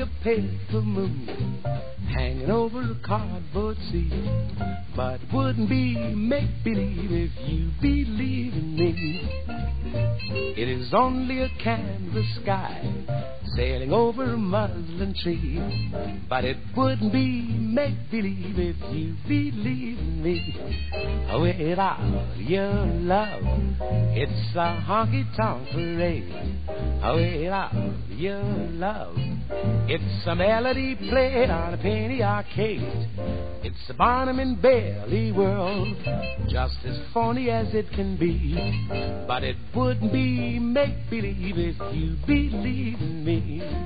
paper moon hanging over a cardboard sea. But it wouldn't be make-believe if you believe in me. It is only a canvas sky sailing over a muslin tree. But it wouldn't be make-believe if you believe in me. Without your love, it's a honky-tonk parade. Without your love, it's a melody played on a penny arcade. It's a Barnum and Bailey world, just as phony as it can be. But it wouldn't be make-believe if you believe in me.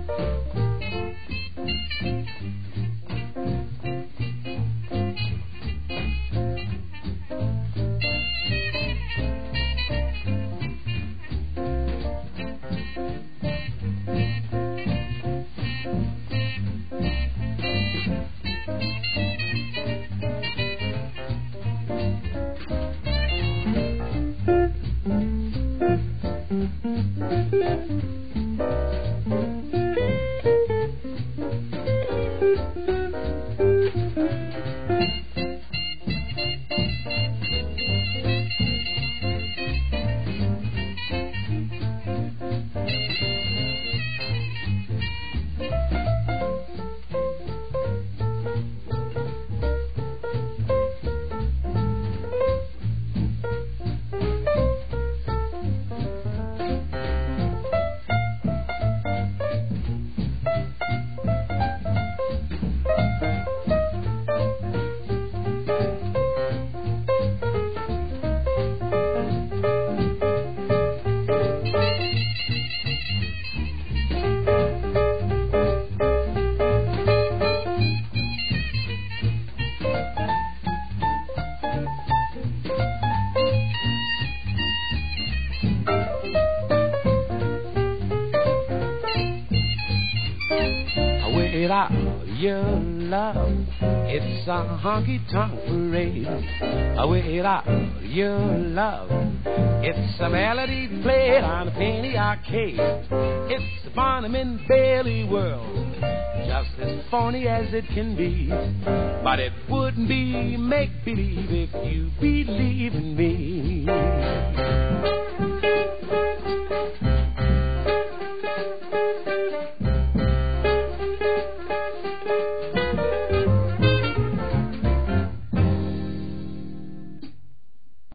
Without your love, it's a honky-tonk parade. Without your love, it's a melody played on a penny arcade. It's a Barnum and Bailey world, just as phony as it can be. But it wouldn't be make-believe if you believe in me.